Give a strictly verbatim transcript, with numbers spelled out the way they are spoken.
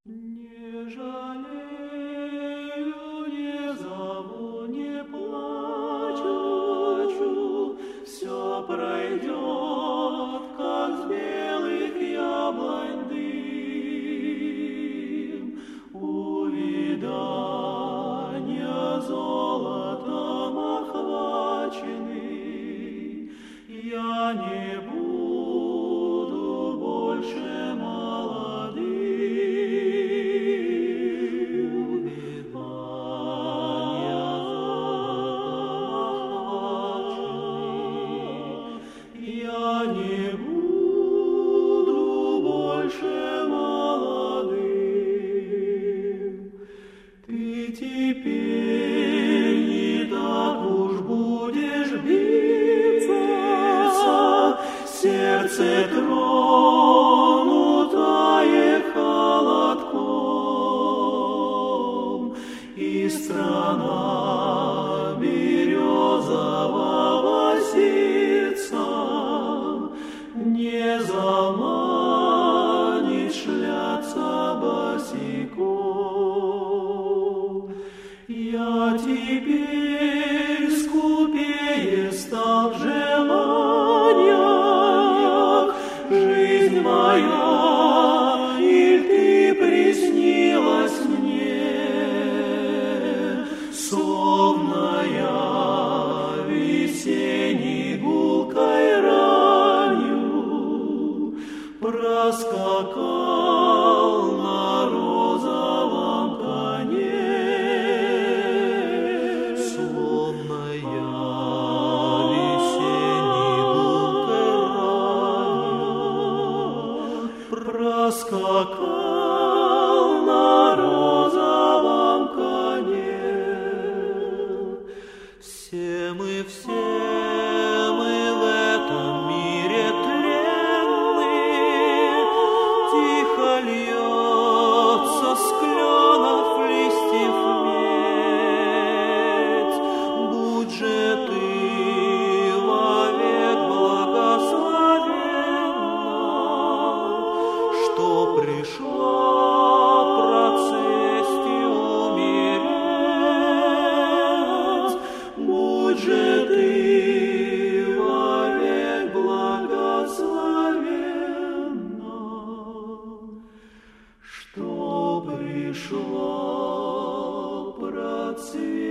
Не жалею, не зову, не плачу, все пройдет, как с белых яблонь дым. Увядания золотом охваченный, я не буду больше молодым. Я не буду больше молодым. Ты теперь не так уж будешь биться, сердце тронутое холодком, и страна березового ситца не заманит шляться босиком. Я теперь скупее стал в желаниях, жизнь моя, и ты приснилась мне, словно я весенней гулкой ранью проскакал на розовом коне, словно я весенней гулкой ранью проскакал на розовом коне. Все мы, все мы в этом мире тленны, тихо льется с кленов листьев медь. Будь же ты вовек благословенна, что пришла процессию умереть. Будь же ты вовек благословенна, что пришла процессия.